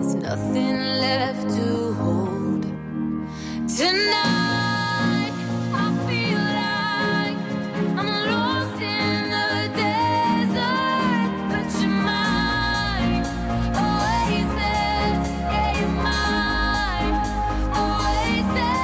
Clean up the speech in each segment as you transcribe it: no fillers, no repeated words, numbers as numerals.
there's nothing left to hold. Tonight I feel like I'm lost in the desert, but you're mine. Oasis, yeah, you're mine. Oasis.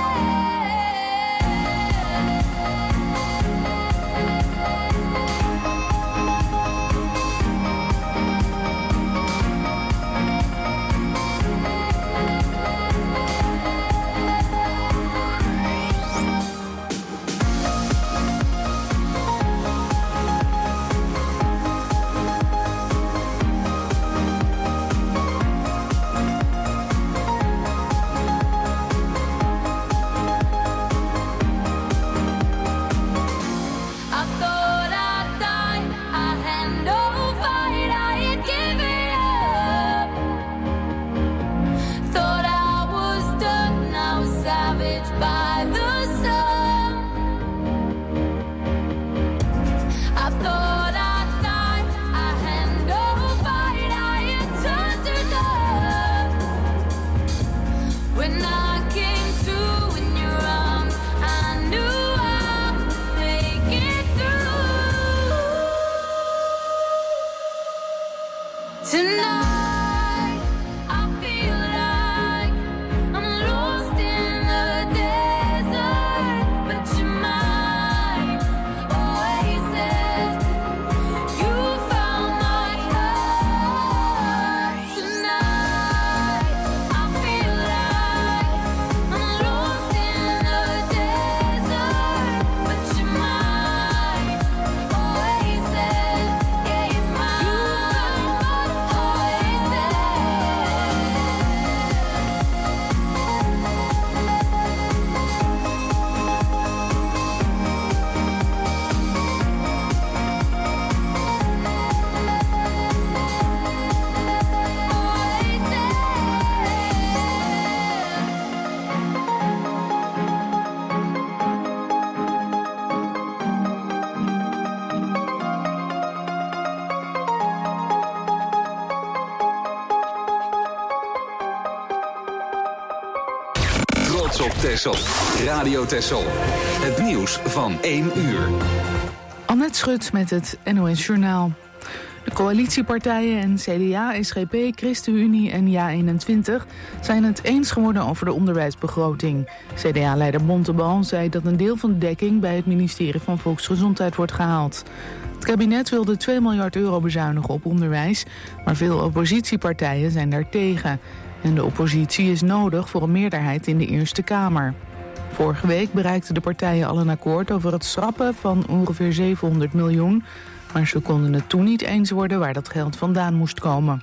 Op Texel. Radio Texel. Het nieuws van 1 uur. Annette Schut met het NOS Journaal. De coalitiepartijen en CDA, SGP, ChristenUnie en JA21 zijn het eens geworden over de onderwijsbegroting. CDA-leider Bontebal zei dat een deel van de dekking bij het ministerie van Volksgezondheid wordt gehaald. Het kabinet wilde 2 miljard euro bezuinigen op onderwijs, maar veel oppositiepartijen zijn daartegen. En de oppositie is nodig voor een meerderheid in de Eerste Kamer. Vorige week bereikten de partijen al een akkoord over het schrappen van ongeveer 700 miljoen... maar ze konden het toen niet eens worden waar dat geld vandaan moest komen.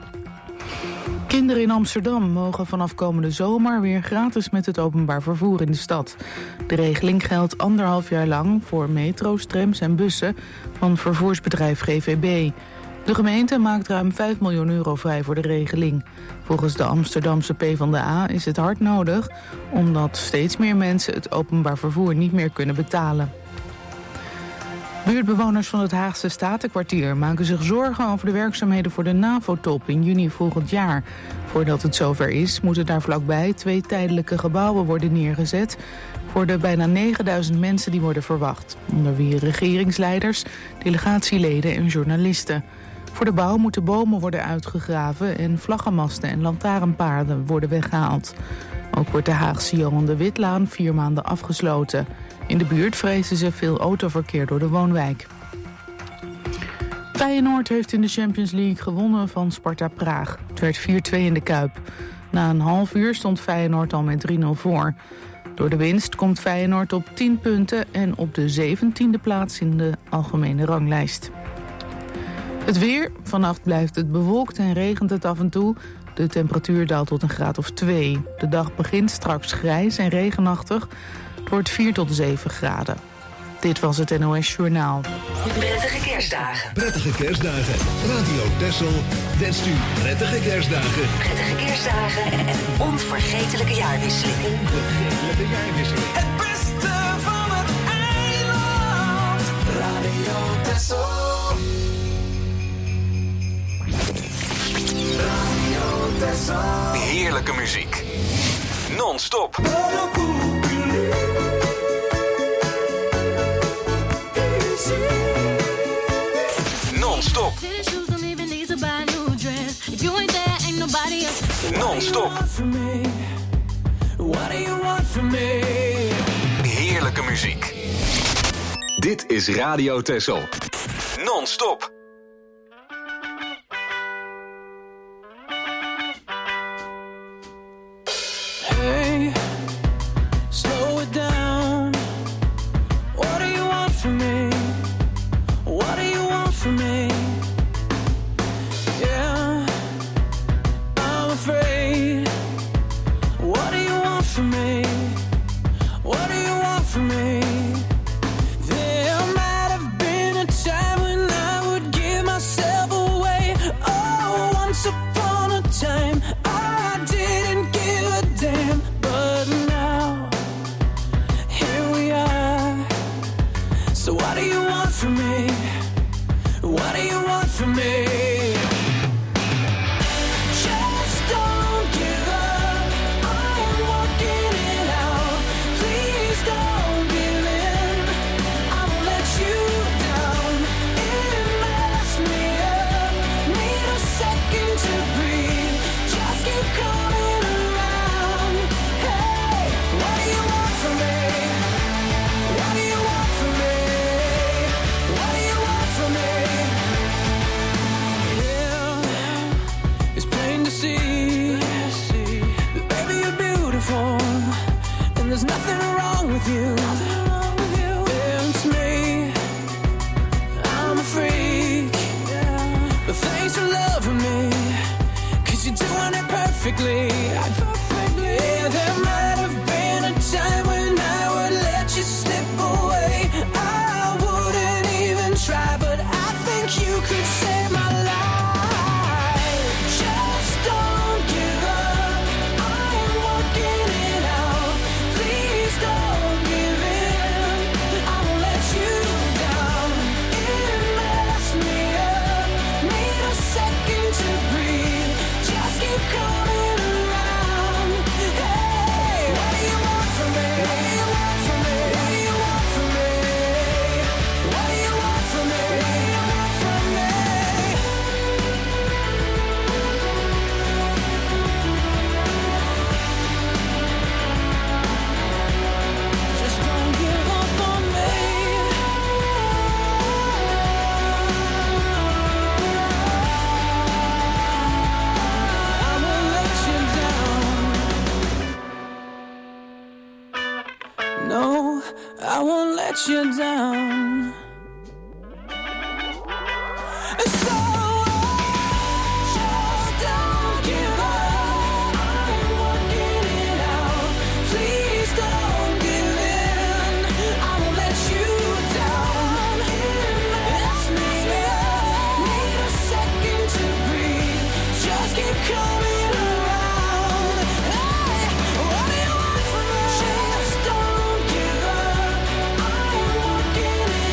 Kinderen in Amsterdam mogen vanaf komende zomer weer gratis met het openbaar vervoer in de stad. De regeling geldt 1,5 jaar lang voor metro's, trams en bussen van vervoersbedrijf GVB. De gemeente maakt ruim 5 miljoen euro vrij voor de regeling. Volgens de Amsterdamse PvdA is het hard nodig, omdat steeds meer mensen het openbaar vervoer niet meer kunnen betalen. Buurtbewoners van het Haagse Statenkwartier maken zich zorgen over de werkzaamheden voor de NAVO-top in juni volgend jaar. Voordat het zover is, moeten daar vlakbij 2 tijdelijke gebouwen worden neergezet voor de bijna 9000 mensen die worden verwacht. Onder wie regeringsleiders, delegatieleden en journalisten. Voor de bouw moeten bomen worden uitgegraven en vlaggenmasten en lantaarnpalen worden weggehaald. Ook wordt de Haagse Johan de Witlaan 4 maanden afgesloten. In de buurt vrezen ze veel autoverkeer door de woonwijk. Feyenoord heeft in de Champions League gewonnen van Sparta Praag. Het werd 4-2 in de Kuip. Na een half uur stond Feyenoord al met 3-0 voor. Door de winst komt Feyenoord op 10 punten en op de 17e plaats in de algemene ranglijst. Het weer. Vannacht blijft het bewolkt en regent het af en toe. De temperatuur daalt tot een graad of 2. De dag begint straks grijs en regenachtig. Het wordt 4 tot 7 graden. Dit was het NOS Journaal. Prettige kerstdagen. Prettige kerstdagen. Radio Texel wenst u prettige kerstdagen. Prettige kerstdagen en een onvergetelijke jaarwisseling. Onvergetelijke jaarwisseling. Het beste van het eiland. Radio Texel. Radio Heerlijke muziek. Non-stop. Non-stop. Non-stop. Heerlijke muziek. Dit is Radio Texel. Non-stop. Hey, slow it down. What do you want from me? What do you want from me? Yeah, I'm afraid. What do you want from me? What do you want from me? There might have been a time when I would give myself away. Oh, once upon a time I didn't give a damn. But now, here we are. So what do you want from me? What do you want from me? Just don't give up. I am working it out. Please don't give in. I won't let you down. It messed me up. Need a second to breathe. Just keep coming around. Hey, what do you want from me? What do you want from me? What do you want from me? Yeah, it's plain to see that baby you're beautiful, and there's nothing wrong with you. Yeah, it's me. I'm a freak, but thanks for loving me, 'cause you're doing it perfectly. Yeah, there might have been a time when I would let you slip away. I wouldn't even try, but I think you could save my life. Just don't give up. I am working it out. Please don't give in. I won't let you down. It messed me up. Need a second to breathe. Just keep coming around. Hey, what do you want from me? What do you want from me? What do you want from me? What do you want from me? What do you want from me? Just don't give up on me. I won't let you down. No, I won't let you down. So just don't give up. I'm working it out. Please don't give in. I won't let you down. It's me. Need a second to breathe. Just keep coming around. Hey, what do you want from me? Just don't give up. I'm working it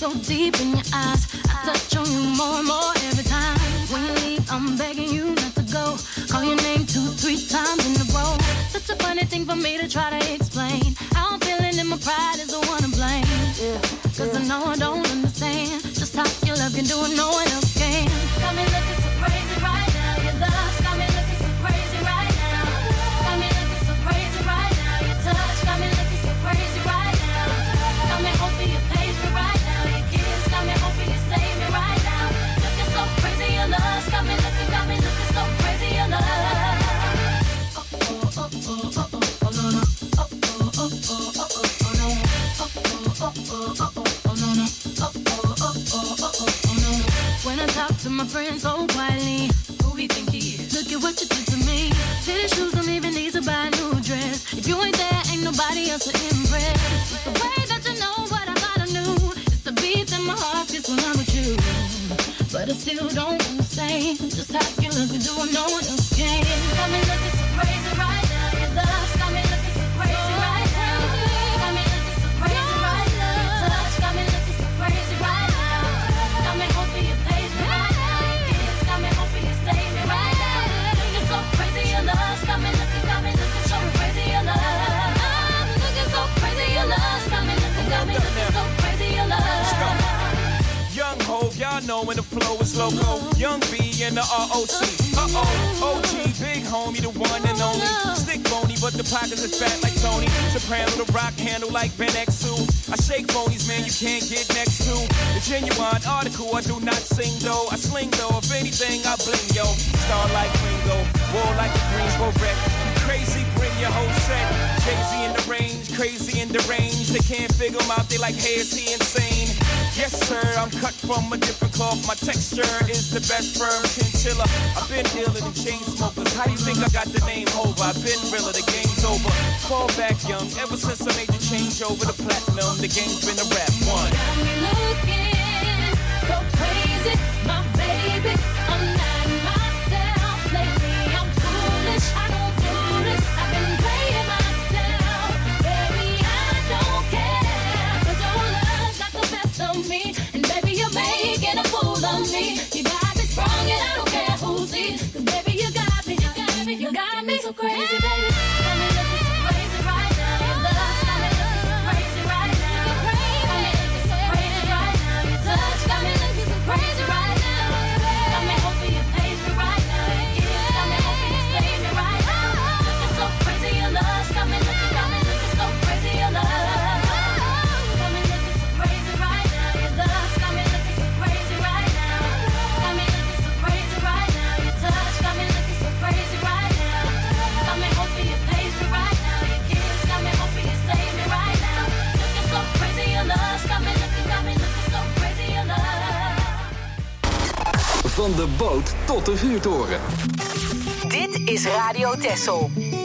so deep in your eyes. I touch on you more and more every time. When you leave, I'm begging you not to go. Call your name 2-3 times in a row. Such a funny thing for me to try to explain. How I'm feeling and my pride is the one to blame. Cause I know I don't understand just how your love can do what no one else can. Got me looking so crazy right now. Your love's got me looking so crazy right now. Got me looking so crazy right now. Your touch got me looking so crazy right now. Got me hoping you page me right now. Your kiss got me hoping you save me right now. Looking so crazy, your love's got me looking so crazy, your love. When I talk to my friends so quietly, who we think he is? Look at what you did to me. Fitted shoes don't even need to buy a new dress. If you ain't there, ain't nobody else to impress. It's the way that you know what I thought I knew. It's the beat that my heart gets when I'm with you. But I still don't understand just how you look and do what no one else can. Got me looking so crazy right now. Your love's got me looking so crazy right now. Got me looking so crazy right now. Your touch got me looking so crazy right now. Got me hoping you page me right now. Your kiss got me hoping you save me right now. Looking so crazy, your love's got me looking so crazy, your love. I'm looking so crazy, your love's got me looking so crazy, your love. Young Hov, y'all know when the flow is loco. Young B and the ROC. OG, big homie, the one and only. Stick bony, but the pockets is fat like Tony. Soprano, the rock handle like Ben X2. I shake phonies, man, you can't get next to. The genuine article, I do not sing though. I sling though, if anything, I bling yo. Star like Ringo, war like a Greensboro wreck. Crazy, bring your whole set. Jay-Z in the range, crazy in the range. They can't figure him out, they like, hey, is he insane? Yes, sir, I'm cut from a different cloth. My texture is the best firm chinchilla. I've been iller than chain smokers. How do you think I got the name over? I've been realer, the game's over. Fall back young, ever since I made the change over to platinum, the game's been a rap one. Got me looking so crazy, my baby. I'm not myself lately. I'm foolish, I don't do this. I've been playing myself, baby. I don't care, 'cause your love's got the best of me, and baby you're making a fool of me. You got me sprung, and I don't care who sees, 'cause baby you got me so crazy, baby. Got me looking so crazy right now. Your love's got me looking so crazy right now. Got me looking so crazy right now. Your touch got me looking so crazy right now. Got me hoping you page me right now. Your kiss got me hoping you save me right now. Looking so crazy, your love's got me looking so crazy, your love. Got me looking so crazy right now. Your love's got me looking so crazy right now. Got me looking so crazy right now. Your touch got me looking so crazy right now. Got me hoping you page me right now. Your kiss got me hoping you save me right now. Looking so crazy, your love's got me looking so crazy, your love. Van de boot tot de vuurtoren. Dit is Radio Texel.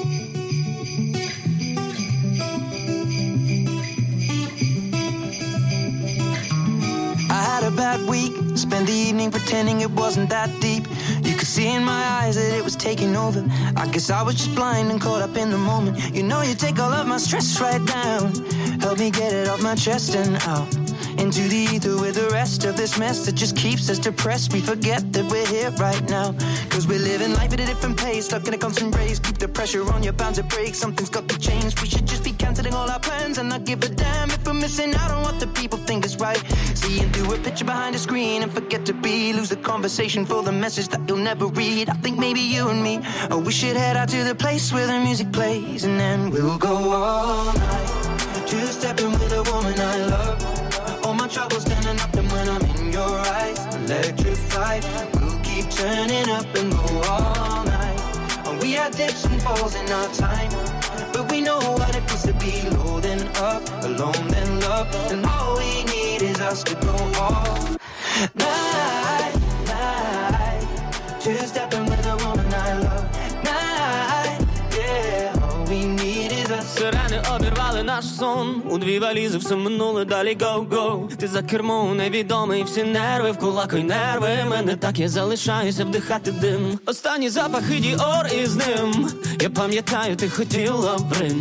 I had a bad week, spent the evening pretending it wasn't that deep. You could see in my eyes that it was taking over. I guess I was just blind and caught up in the moment. You know you take all of my stress right down. Help me get it off my chest and out into the ether with the rest of this mess that just keeps us depressed. We forget that we're here right now, 'cause we're living life at a different pace, stuck in a constant race. Keep the pressure on, you're bound to break. Something's got to change. We should just be cancelling all our plans and not give a damn if we're missing out on what the people think is right. Seeing through a picture behind a screen and forget to be. Lose the conversation for the message that you'll never read. I think maybe you and me, oh, we should head out to the place where the music plays, and then we'll go all night, two-stepping with a woman I love. All my troubles standing up, and when I'm in your eyes, electrified. We'll keep turning up and go all night. And we had dips and falls in our time, but we know what it feels to be low then up, alone then love. And all we need is us to go all night, night. Two-stepping with a woman I love. Night, yeah. All we need is us. Сирени обірвали наш сон. У дві валізи все минуле, далі go-go. Ти за кермом невідомий, всі нерви в кулак і нерви. Мене так, я залишаюся вдихати дим. Останні запахи Діор із ним. Я пам'ятаю, ти хотіла в Рим.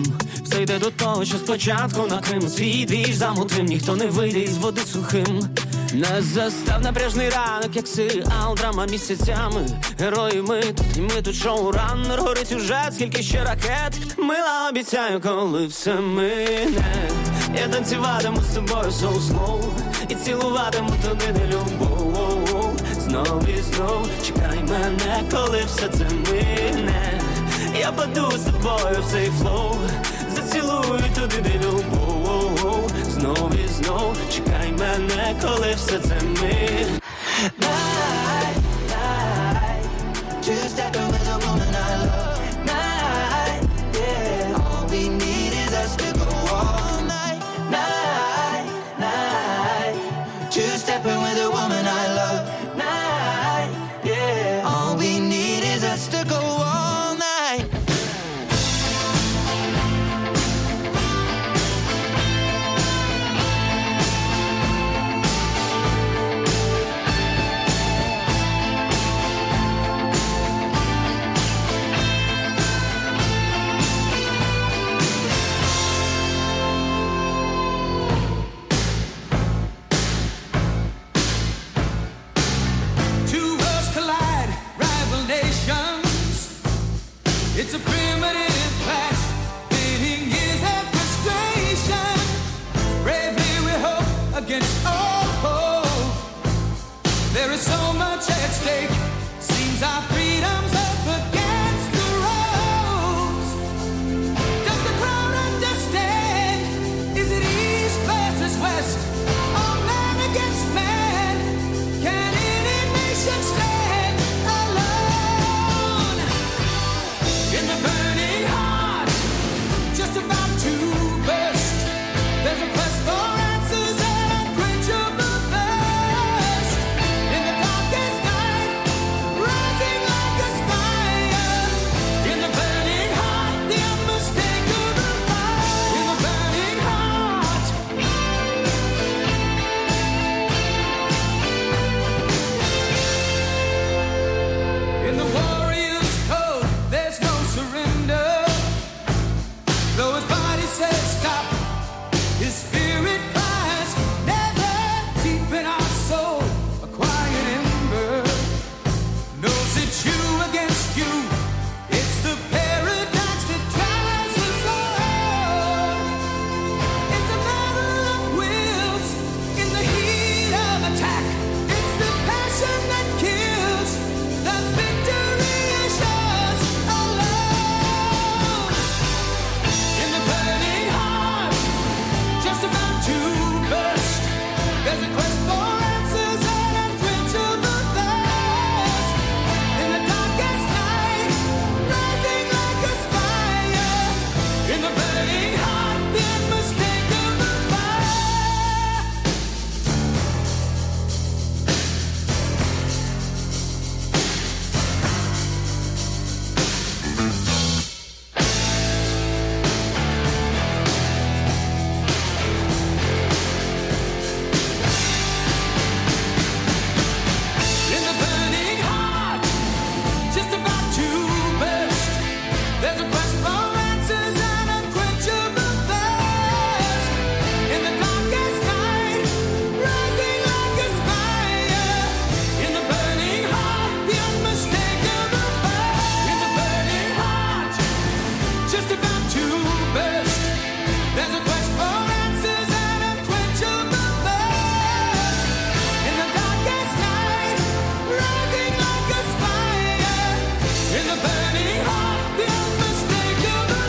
все йде до того, що спочатку на Крим свій двіж замутрим, ніхто не вийде із води сухим. Нас застав напряжний ранок, як серіал, драма місяцями. Герої ми тут, і ми тут шоураннер. Горить сюжет, скільки ще ракет. Мила, обіцяю, коли все мине, я танцюватиму з тобою so slow і цілуватиму туди, де любов. Знов і знов чекай мене, коли все це мине. Я паду з тобою в цей флоу, зацілую туди, де любов. Знов і знов чекай мене, коли все це мине. Night, night, two-stepping with a woman I love. Night, yeah, all we need is us to go all night. Night, night, two-stepping with a woman I love. Night, yeah, all we need is us to go all night. It's a primitive clash, fitting years of frustration. Bravely we hope against all hope. There is so much at stake. Seems our freedom's up against the ropes. Does the crowd understand? Is it east versus west? Or man against man? Can any nation stand alone? In the burning heart, just about to burst, there's a quest for answers and unquenchable thirst. In the darkest night, rising like a fire. In the burning heart, the unmistakable fire. In the burning heart. In the warrior's code, there's no surrender. Though his body says stop, his spirit cries never. Deep in our soul, a quiet ember knows it's you against you. It's the paradox that drives us all. It's a battle of wills in the heat of attack. It's the passion that kills. The victory is yours alone. In the burning heart, just about to burst, there's a quest for answers and unquenchable thirst. In the darkest night, rising like a fire. In the burning heart, the unmistakable fire. In the burning heart, just about to burst, there's a quest for answers and unquenchable thirst. In the darkest night, rising like a fire. In the burning heart, the unmistakable fire. In the burning heart, just about to burst, there's a quest for answers and unquenchable thirst. In the darkest night, rising like a fire. In the burning heart, the unmistakable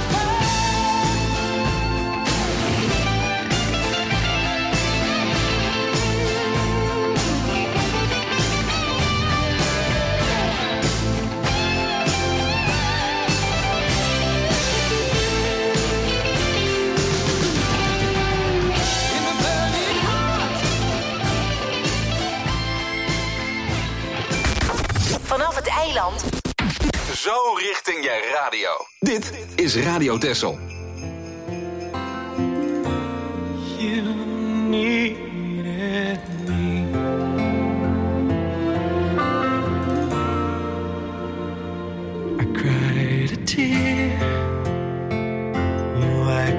in the burning heart. Vanaf het eiland Zo richting je radio. Dit is Radio Texel. You needed me. I cried a tear. You wiped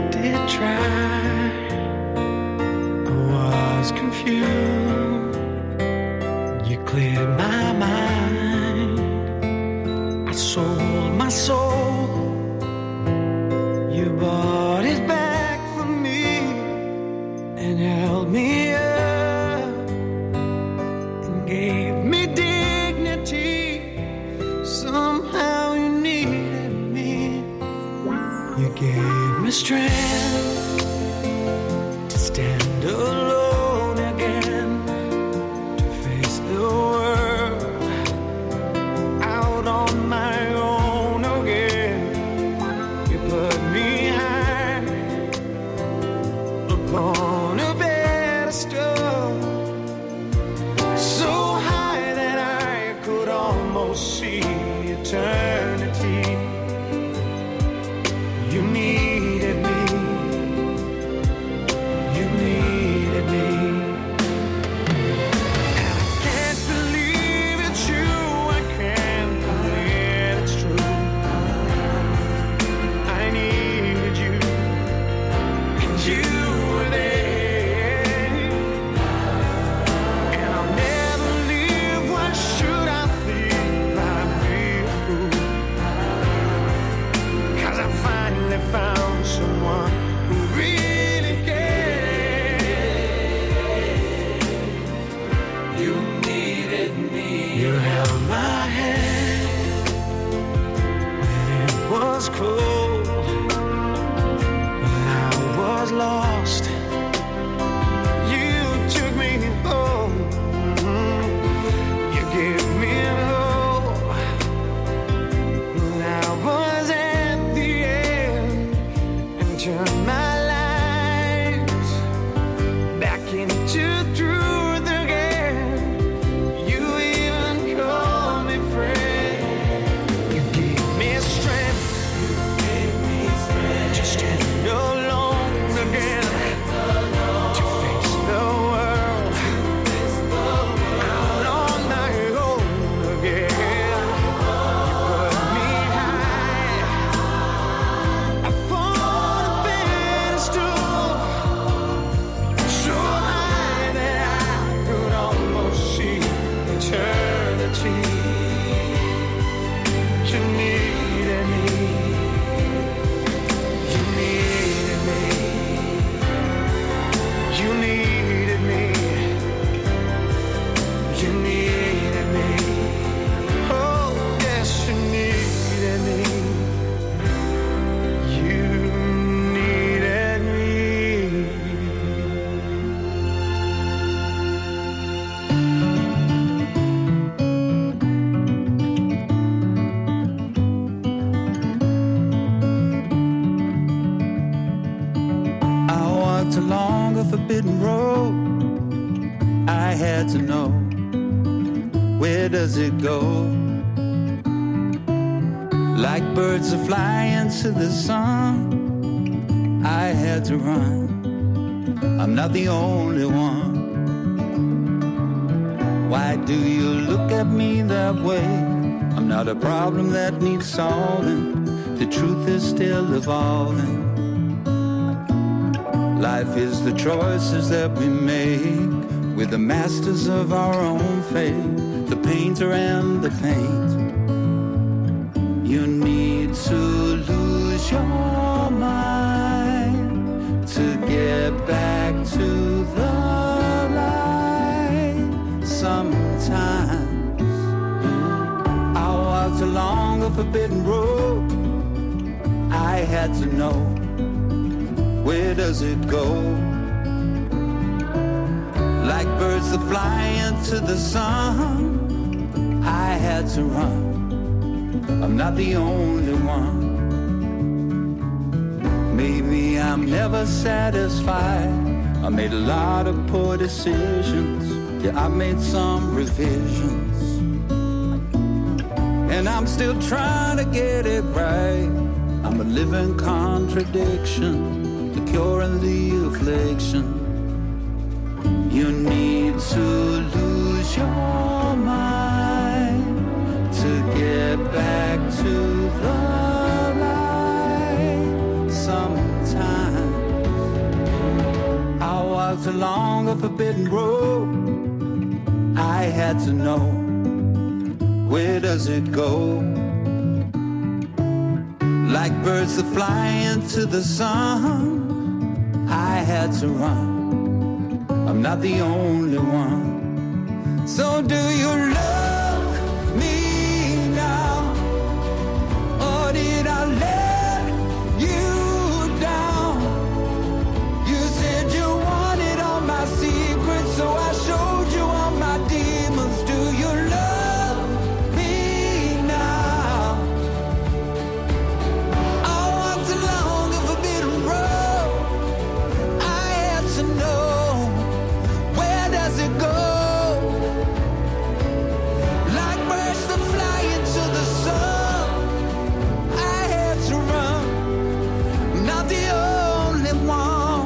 You needed me. You held my hand when it was cold, when I was lost. You took me home. You gave me hope when I was at the end, and turned my life back into truth again. You even called me friend. You gave me strength. You gave me strength to stand alone again, to face the world out on my own again. You put me high upon a pedestal, so high that I could almost see eternity. You needed me. You needed me. You needed me. You needed me. Oh, yes, you needed me. You needed me. I walked along a forbidden road. I had to know, where does it go? Like birds that fly into the sun, I had to run. I'm not the only one. Why do you look at me that way? I'm not a problem that needs solving. The truth is still evolving. Life is the choices that we make. We're the masters of our own fate, the painter and the paint. You need to lose your mind to get back to the light. Sometimes I walked along a forbidden road. I had to know, where does it go? Like birds that fly into the sun, I had to run. I'm not the only one. Maybe I'm never satisfied. I made a lot of poor decisions. Yeah, I made some revisions, and I'm still trying to get it right. I'm a living contradiction, the cure and the affliction. You need to lose your mind to get back to the light. Sometimes I walked along a forbidden road. I had to know, where does it go? Like birds that fly into the sun, I had to run. I'm not the only one. So do you love me now, or did I let you down? You said you wanted all my secrets, so I showed you all my demons. Do you love me now? I walked along a forbidden road. I had to know, where does it go? Like birds that fly into the sun, I had to run. I'm not the only one.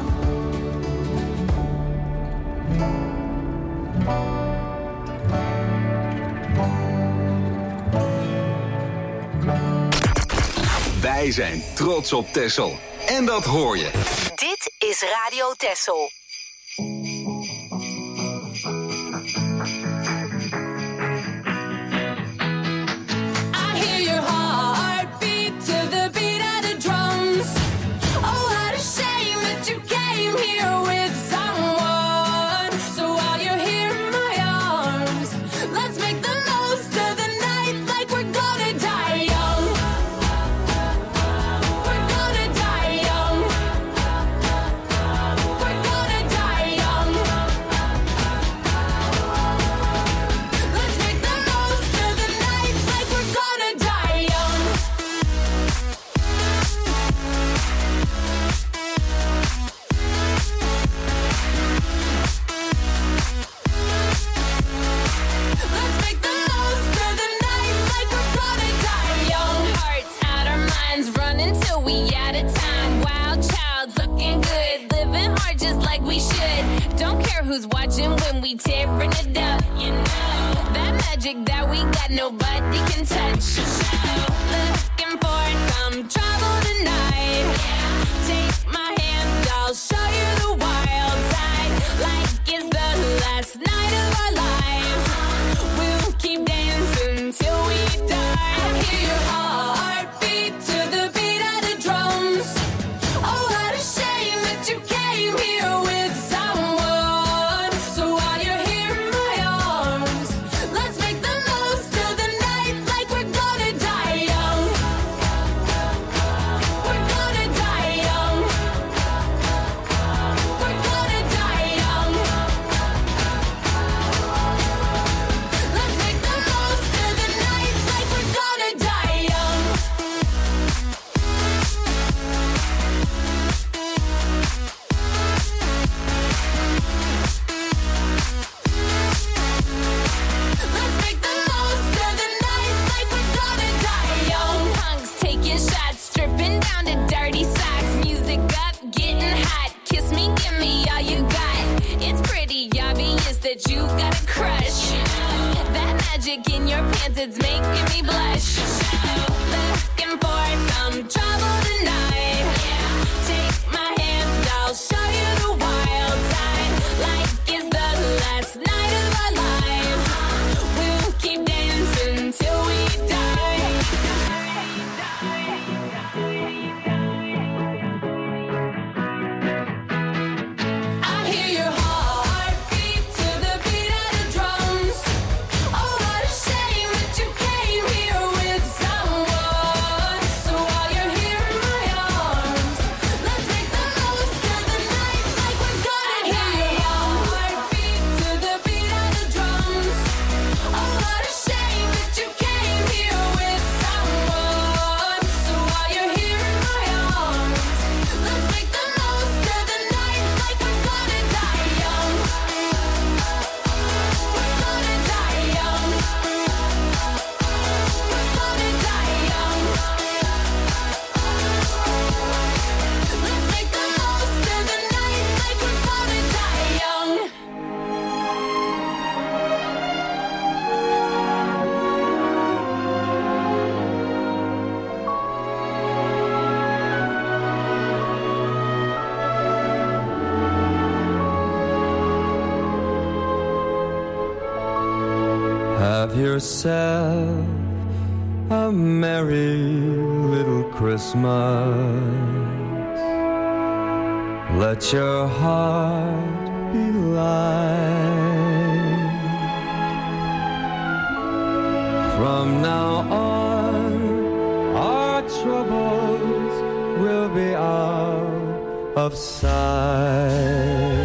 Wij zijn trots op Texel. En dat hoor je. Dit is Radio Texel. I hear your heartbeat to the beat of the drums. Oh, what a shame that you came here with someone. So while you're here in my arms, who's watching when we tearing it up. You know that magic that we got, nobody can touch. Looking for some trouble tonight. Take my hand, I'll show you the wild side. Like it's the last night of our lives. We'll keep dancing till we die. I hear your heartbeat to the beat of the drums. Oh, what a shame that you came here with someone. So while you're here in my arms, let's make the most of the night like we're gonna die young. We're gonna die young. We're gonna die young. Let's make the most of the night like we're gonna die young. Let's make the most of the night like we're gonna die young. Punks taking shots, stripping down to dirty socks. Music up, getting hot. Kiss me, give me all you got. It's pretty obvious that you got a crush. That magic in your pants, it's making me blush. Looking for some trouble tonight. Take my hand, I'll show you the wild side. Like it's the last night of our lives. We'll keep dancing till we die. I hear your heartbeat to the beat of the drums. Oh, what a shame that you came here with someone. So while you're here in my arms, let's make the most of the night like we're gonna die. I hear your heartbeat to the beat of the drums. Oh, what a shame that you came here with someone. So while you're here in my arms, let's make the most of the night like we're gonna die young. We're gonna die young. We're gonna die young. Let's make the most of the night like we're gonna die young. Have yourself a merry little Christmas. Let your heart be light. From now on, our troubles will be out of sight.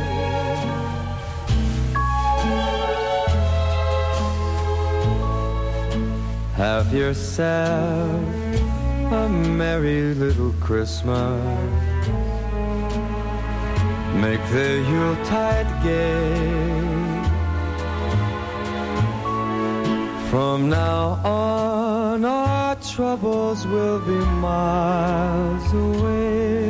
Have yourself a merry little Christmas. Make the Yuletide gay. From now on, our troubles will be miles away.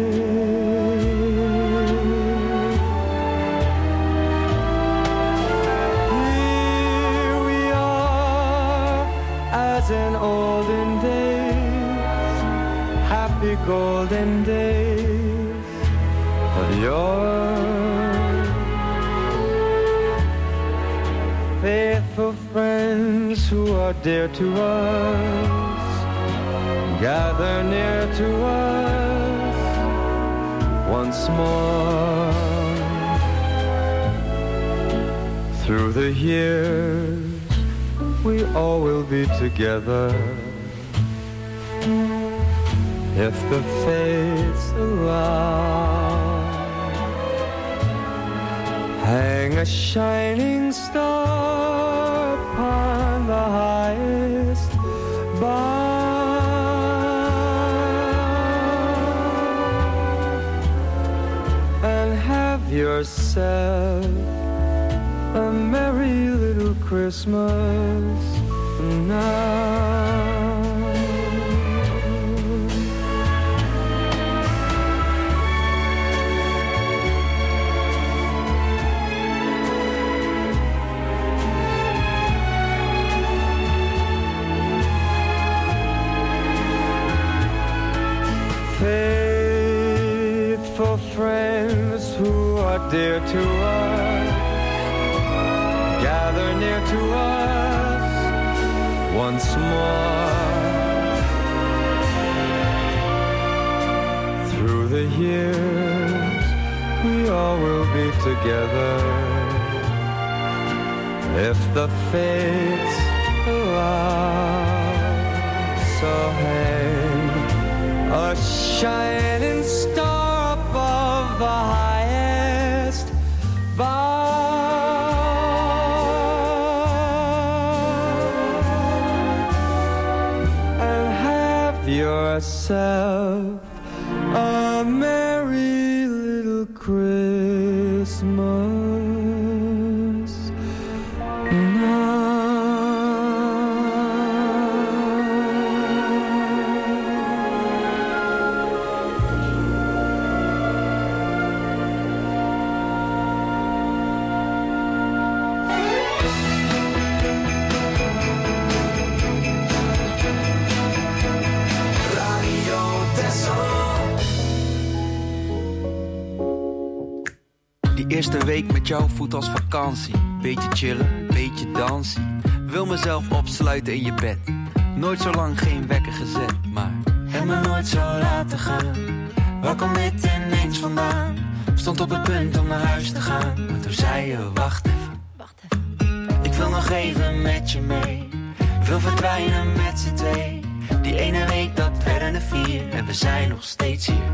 Here we are, as in olden days, happy golden days of yore. Faithful friends who are dear to us, gather near to us once more. Through the years, we all will be together, if the fates allow. Hang a shining star upon the highest bough, and have yourself a merry little Christmas now. who are dear to us gather near to us once more. Through the years we all will be together if the fates allow. So hang a shining star above the highest bough, and have yourself a merry little Christmas now. Eerste week met jou voelt als vakantie. Beetje chillen, beetje dansen. Wil mezelf opsluiten in je bed. Nooit zo lang geen wekker gezet, maar heb me nooit zo laten gaan. Waar komt dit ineens vandaan? Stond op het punt om naar huis te gaan, maar toen zei je wacht even. Ik wil nog even met je mee. Wil verdwijnen met z'n twee. Die ene week dat werden er 4 en we zijn nog steeds hier.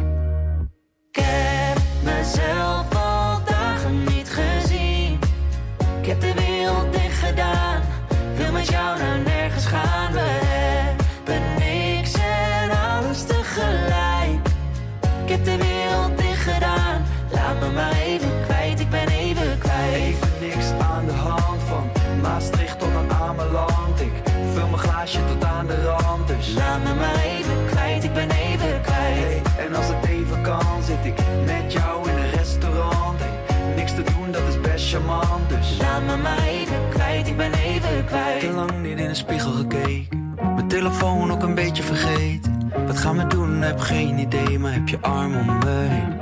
Ik heb mezelf al dagen niet gezien. Ik heb de wereld dicht gedaan. Wil met jou naar nergens gaan. We hebben niks en alles tegelijk. Ik heb de wereld dicht gedaan. Laat me maar even kwijt, ik ben even kwijt. Even niks aan de hand van Maastricht tot aan Ameland. Ik vul mijn glaasje tot aan de rand, dus laat me maar even kwijt, ik ben even kwijt. Hey, en als het even kan, zit ik met jou in een restaurant. Hey, niks te doen, dat is best charmant, dus laat me maar even kwijt, ik ben even kwijt. Te lang niet in de spiegel gekeken, mijn telefoon ook een beetje vergeten. Wat gaan we doen, heb geen idee, maar heb je arm om me heen.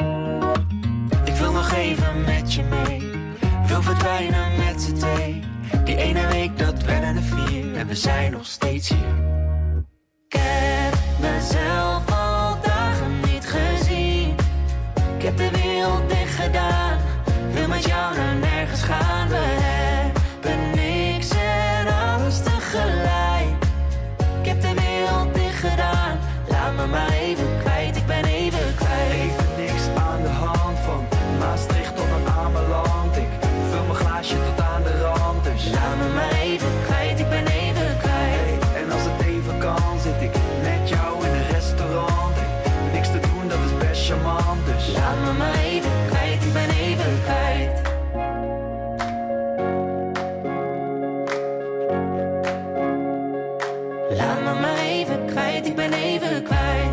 Ik wil nog even met je mee. Wil verdwijnen met z'n twee. Die ene week dat werden er 4 en we zijn nog steeds hier. Ik heb mezelf al dagen niet gezien. Ik heb de wereld dicht gedaan. Wil met jou naar nergens gaan. We hebben niks en alles tegelijk. Ik heb de wereld dicht gedaan. Laat me maar even kwijt, ik ben even kwijt. Even niks aan de hand van Maastricht tot aan Ameland. Ik vul mijn glaasje tot aan de rand, dus laat me maar even kwijt, ik ben even kwijt. Hey, en als het even kan, zit ik met jou in een restaurant. Hey, niks te doen, dat is best charmant, dus laat me maar even kwijt, ik ben even kwijt. Laat me maar even kwijt, ik ben even kwijt.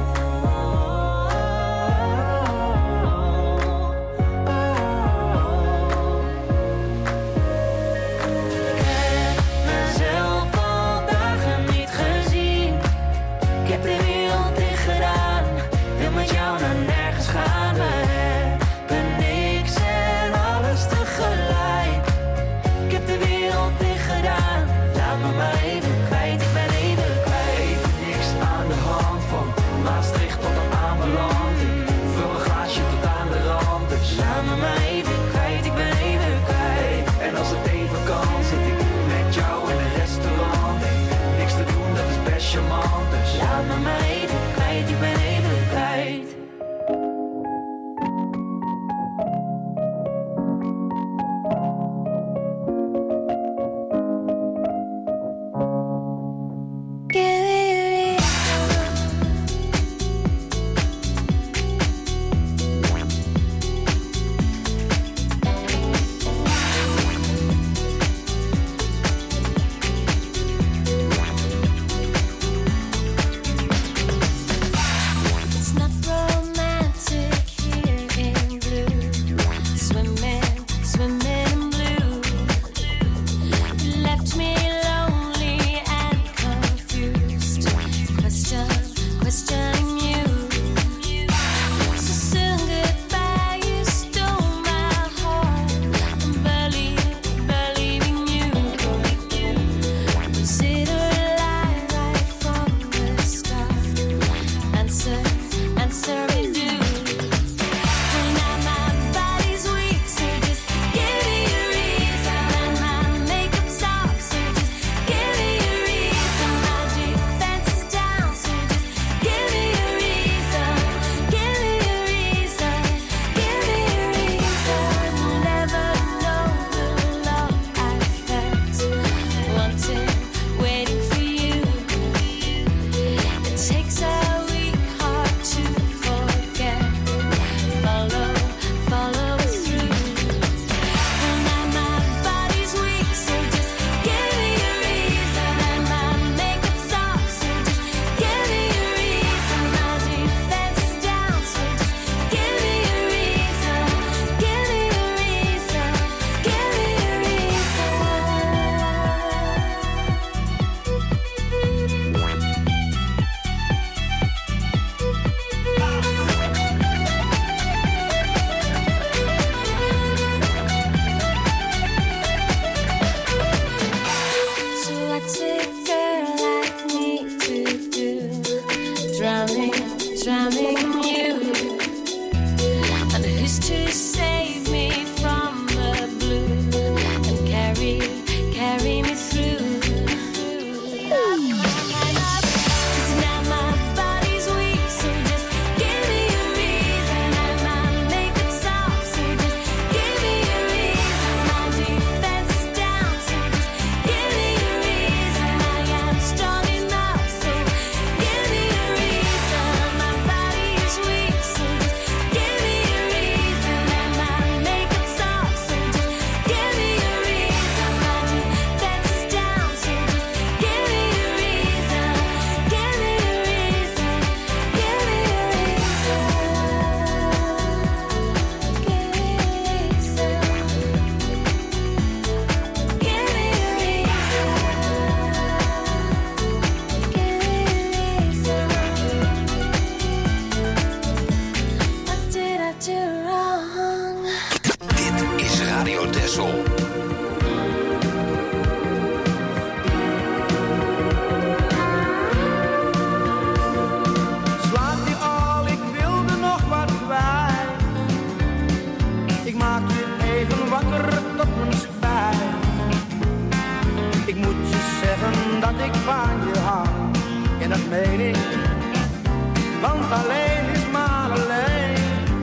dat ik van je hou. En dat meen ik, want alleen is maar alleen.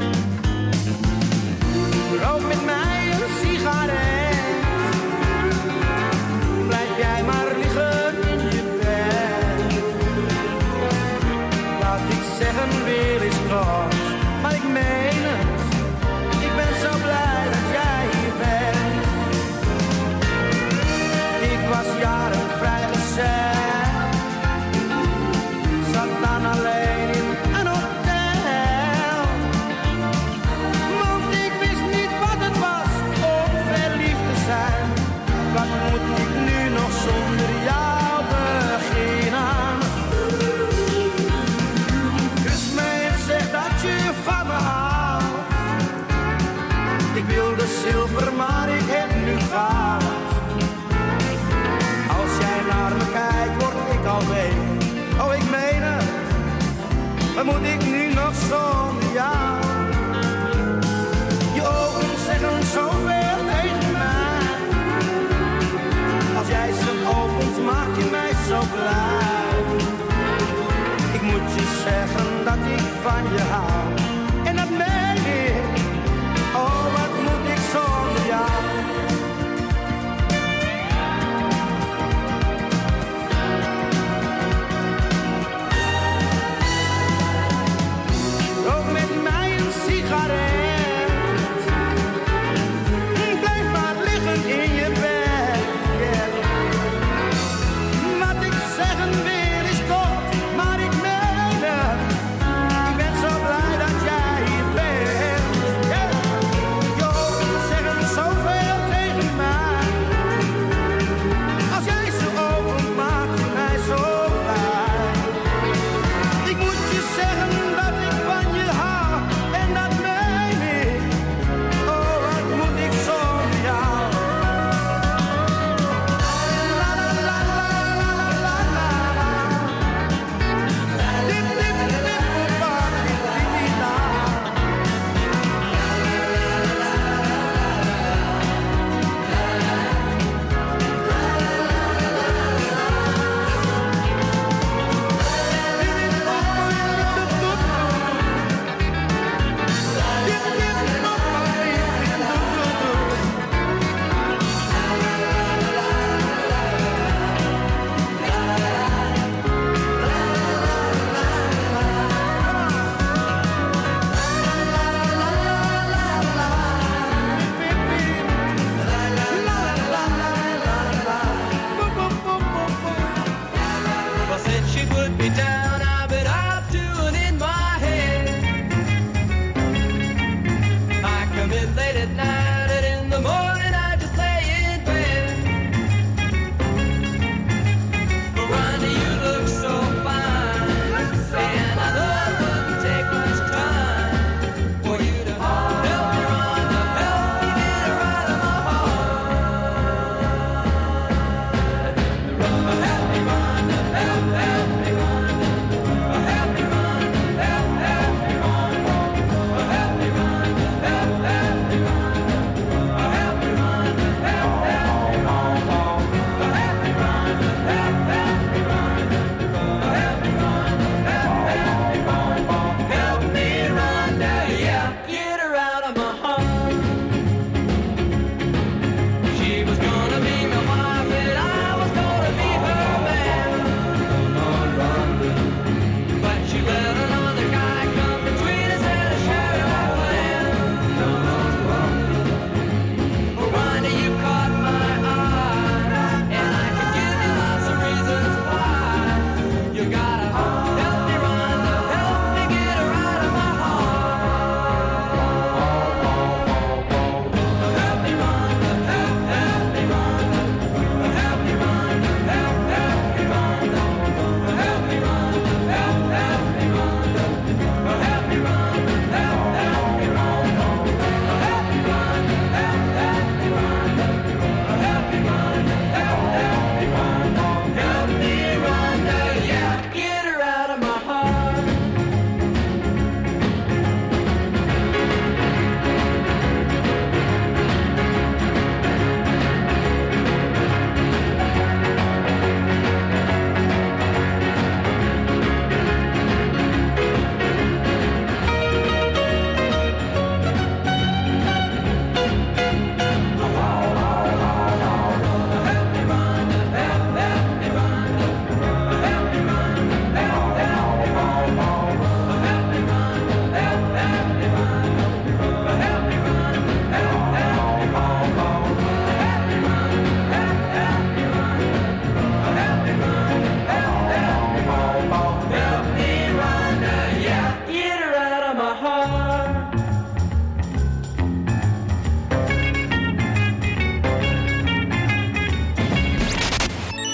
Rook met mij een sigaret, blijf jij maar liggen in je bed. Laat ik zeggen weer eens kort, maar ik meen het, ik ben zo blij dat jij hier bent. Ik was jaren vrijgezel, zat dan alleen in een hotel. Want ik wist niet wat het was om verliefd te zijn. Wat moet ik nu nog zonder jou beginnen? Kus me en zeg dat je van me houdt. Ik wilde zilver, maar ik heb nu goud. Als jij naar me kijkt, word ik al week. Oh, ik meen het, wat moet ik nu nog zonder jou? Je ogen zeggen zoveel tegen mij. Als jij ze opent, maak je mij zo blij. Ik moet je zeggen dat ik van je hou. En dat meen ik, oh, wat moet ik zonder jou? Rook met mij een sigaret, blijf maar liggen in je bed, yeah. Wat ik zeggen wil is kort, maar ik meen het, ik ben zo blij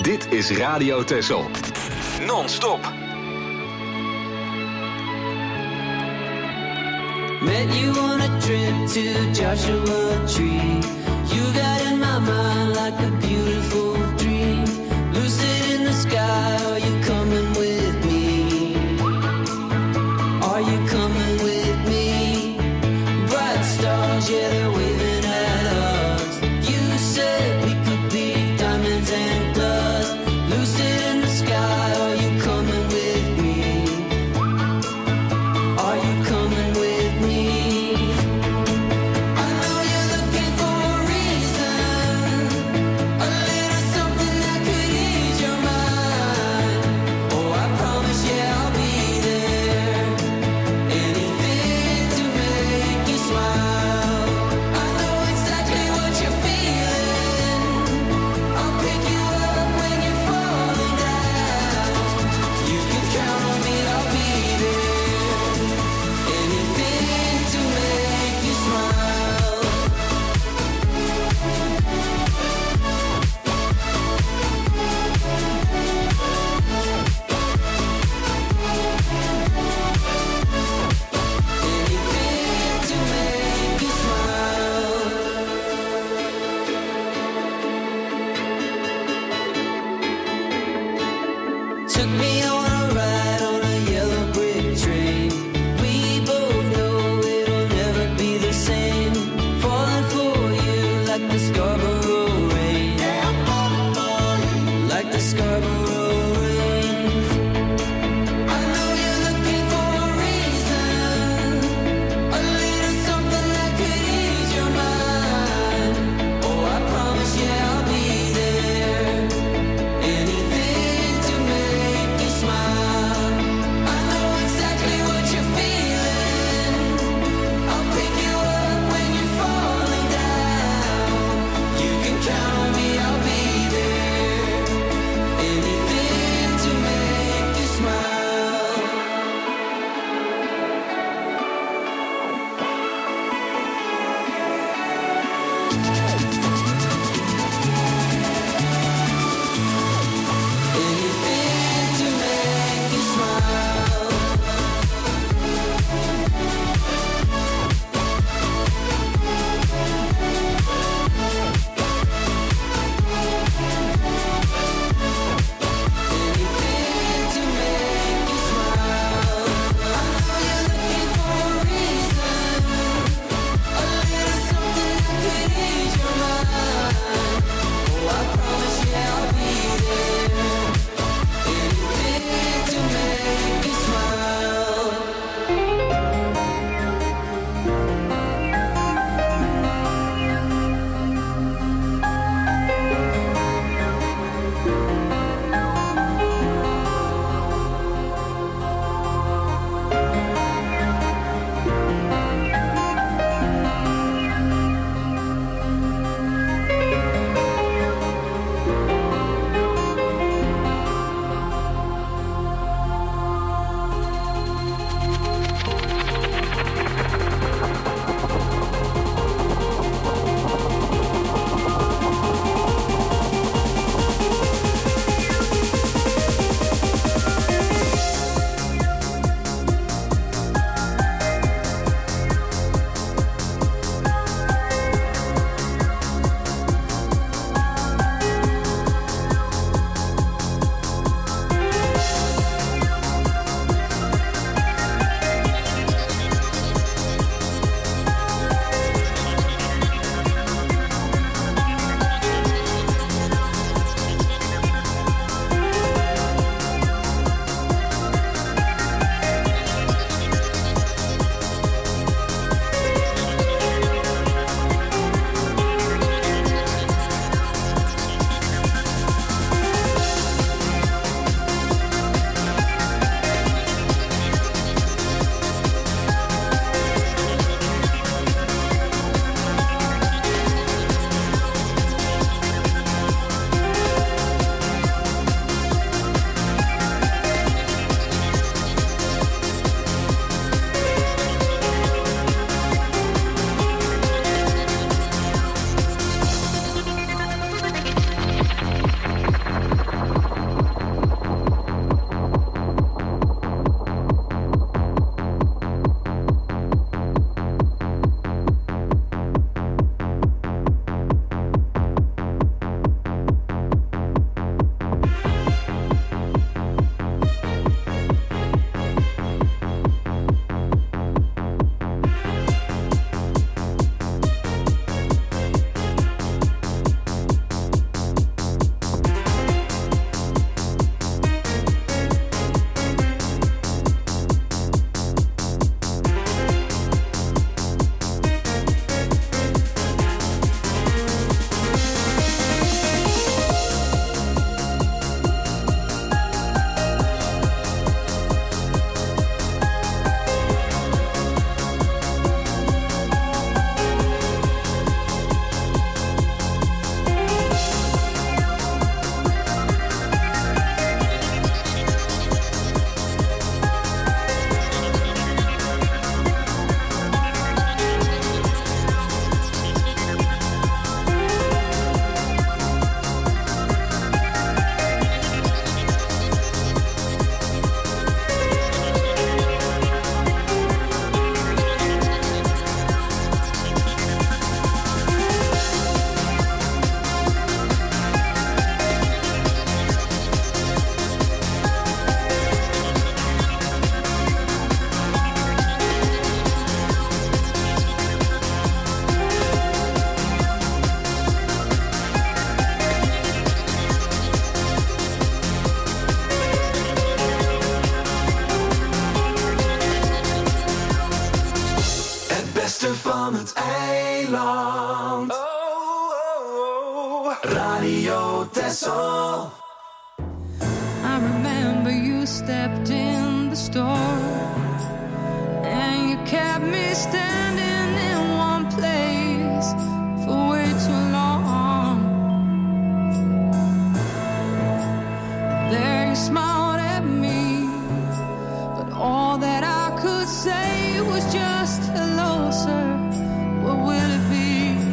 Dit is Radio Texel. Non-stop. Met you on a trip to Joshua Tree. You got in my mind like a beautiful dream. Lucid in the sky, are you coming with me? Are you coming with me? Bright stars, yeah, they're waving at us. You said we could be diamonds and dust. Lucid in the sky, are you coming with me? Are you coming with me? I know you're looking for a reason, a little something that could ease your mind. Oh, I promise, yeah, I'll be there. Anything to make you smile. I know exactly what you're feeling. I'll pick you up when you're falling down. You can count on me, I'll be there. Anything to make you smile. Anything to make you smile. Took me on a ride on a yellow brick train. We both know it'll never be the same. Falling for you like the Scarborough rain. Like the Scarborough rain. I know you're looking for a reason, a little something that could ease your mind. Oh, I promise, yeah, I'll be there. Anything to make you smile. van het eiland. Radio Texel. I remember you stepped in the store and you kept me standing in one place for way too long. There you smiled at me, but all that I could say was just hello, sir. What will it be?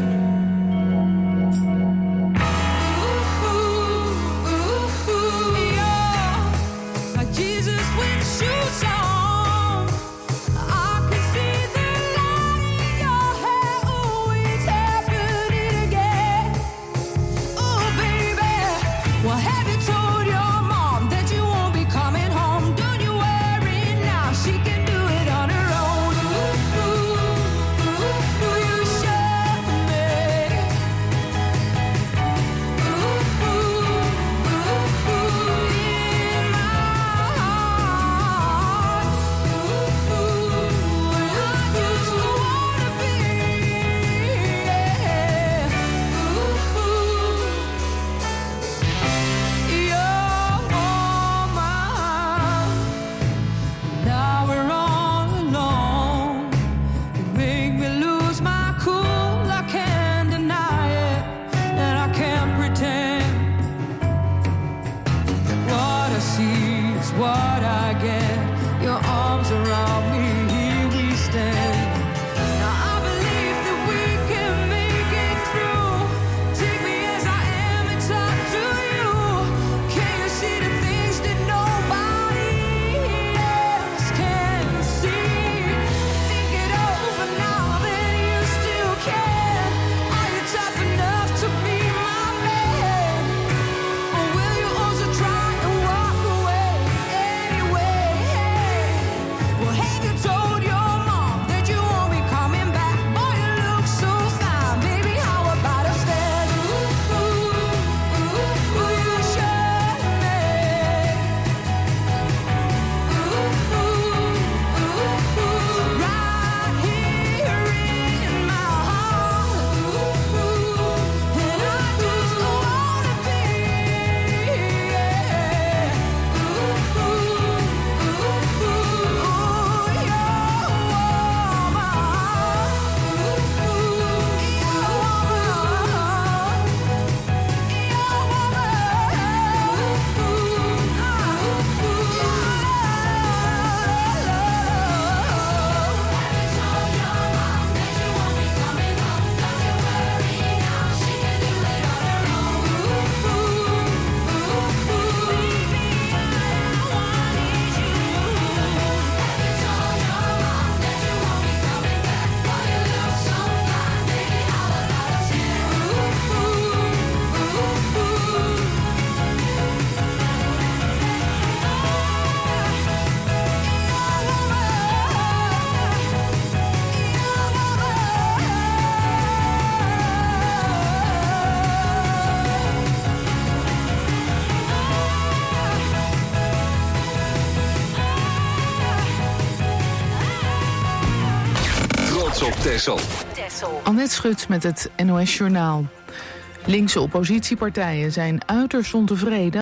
Op Texel. Annette Schut met het NOS Journaal. Linkse oppositiepartijen zijn uiterst ontevreden